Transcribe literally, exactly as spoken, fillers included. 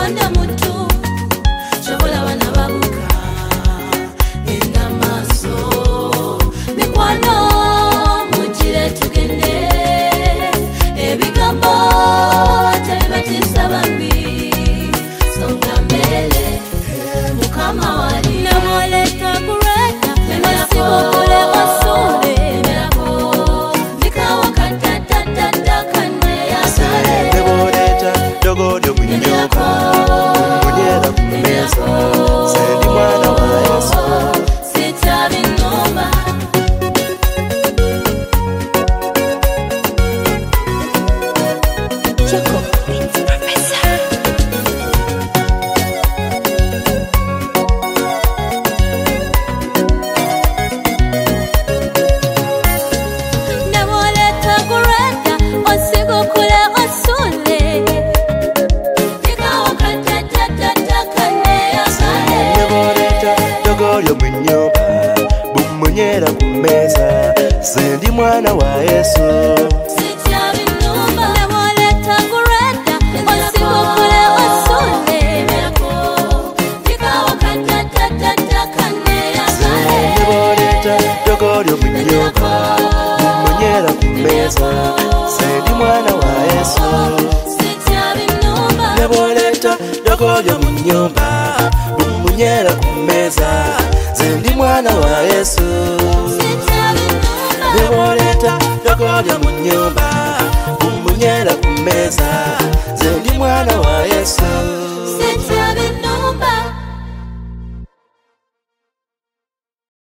Katonda mutu chobola bana babuka enda maso mikwano mujire tugende ebigambo tebibatisa bambi songa mbele mukama wali namoleta kureta masibokole wasule melako nikawa katatatata kane ya sare Deboreta dogo de munyoka Mujera kumeza Sendi mwana wa Yesu sitabi nomba Choco Prince Professor Namoleta kureta osigo kule osule Nikawa katatatata kane ya sare Deboreta dogo de munyoka Bumunyera kumeza Sendi mwana wa Yesu Sitabi nomba namoleta kureta osigo kule osule melako Nikawa katatatata kane ya sare Deboreta dogo de munyoka Bumunyera kumeza Sendi mwana wa Yesu Sitabi nomba Deboreta dogo de munyoka Bumunyera kumeza Sendi mwana wa Yesu Sitabi nomba Deboreta dogo de munyoka